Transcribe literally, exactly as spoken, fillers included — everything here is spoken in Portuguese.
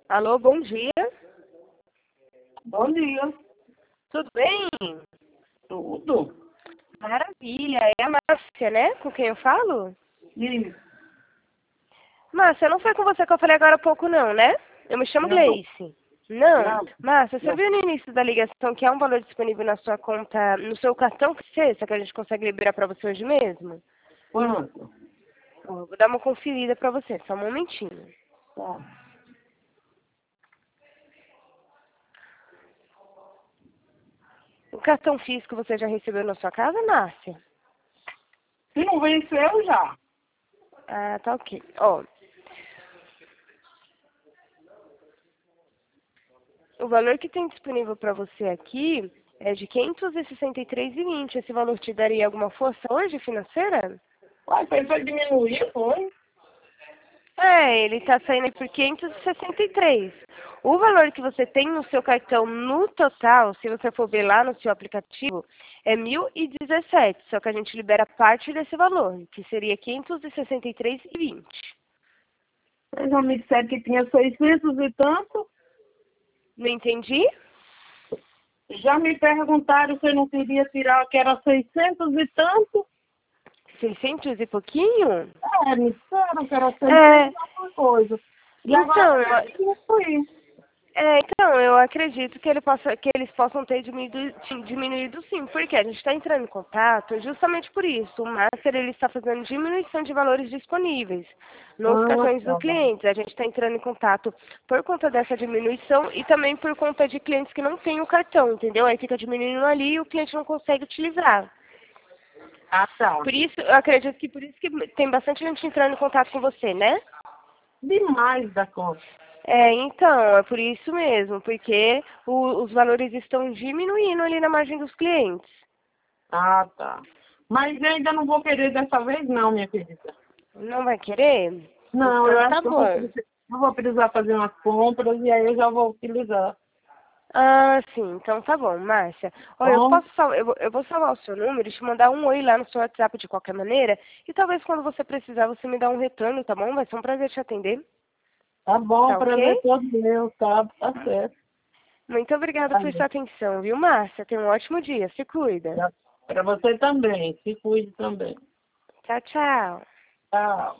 Alô, bom dia. Bom dia. Tudo bem? Tudo? Maravilha. É a Márcia, né? Com quem eu falo? Isso. Márcia, não foi com você que eu falei agora há pouco, não, né? Eu me chamo Não, Gleice. Não. não, Márcia, você não. viu no início da ligação que há um valor disponível na sua conta, no seu cartão Cesta, que a gente consegue liberar para você hoje mesmo? Quanto? Ó, vou dar uma conferida para você, só um momentinho. Tá. O cartão físico você já recebeu na sua casa, Márcia? Se não venceu, já. Ah, tá ok. Ó, o valor que tem disponível para você aqui é de quinhentos e sessenta e três reais e vinte. Esse valor te daria alguma força hoje financeira? Uai, pensou em diminuir, foi? É, ele está saindo por quinhentos e sessenta e três. O valor que você tem no seu cartão no total, se você for ver lá no seu aplicativo, é mil e dezessete. Só que a gente libera parte desse valor, que seria quinhentos e sessenta e três reais e vinte. Eles já me disseram que tinha seiscentos e tanto. Não entendi? Já me perguntaram se eu não queria tirar, que era seiscentos e tanto. seiscentos e pouquinho? É, me disseram que era seiscentos É, e alguma coisa. E agora então, eu eu- diminuir. É, então, eu acredito que, ele possa, que eles possam ter diminuído, diminuído sim, porque a gente está entrando em contato justamente por isso. O Master ele está fazendo diminuição de valores disponíveis nos Ah, cartões do tá bom. cliente. A gente está entrando em contato por conta dessa diminuição e também por conta de clientes que não têm o cartão, entendeu? Aí fica diminuindo ali e o cliente não consegue utilizar. Ah, tá. Por isso, eu acredito que por isso que tem bastante gente entrando em contato com você, né? Demais da conta. É, então, é por isso mesmo, porque o- os valores estão diminuindo ali na margem dos clientes. Ah, tá. Mas eu ainda não vou querer dessa vez, não, minha querida. Não vai querer? Não, eu Então acho tá que eu vou, bom. precis- eu vou precisar fazer umas compras e aí eu já vou utilizar. Ah, sim, então tá bom, Márcia. Olha, eu Bom, posso sal... eu, vou, eu vou salvar o seu número e te mandar um oi lá no seu WhatsApp de qualquer maneira. E talvez quando você precisar, você me dá um retorno, tá bom? Vai ser um prazer te atender. tá bom, Tá ok? prazer todo meu, tá? Tá certo. Muito obrigada Tá por sua bom. atenção, viu, Márcia? Tenha um ótimo dia. Se cuida. Tá. Pra você também, se cuide também. Tchau, tchau. Tchau.